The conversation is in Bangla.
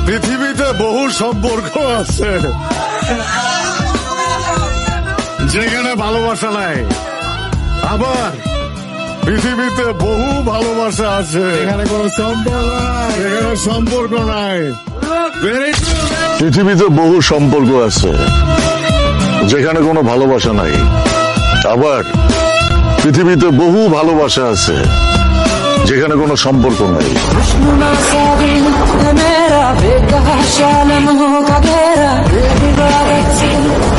পৃথিবীতে বহু সম্পর্ক আছে যেখানে ভালোবাসা নাই, আবার পৃথিবীতে বহু ভালোবাসা আছে এখানে কোনো সম্পর্ক নাই। পৃথিবীতে বহু সম্পর্ক আছে যেখানে কোনো ভালোবাসা নাই, আবার পৃথিবীতে বহু ভালোবাসা আছে যেখানে কোনো সম্পর্ক নাই।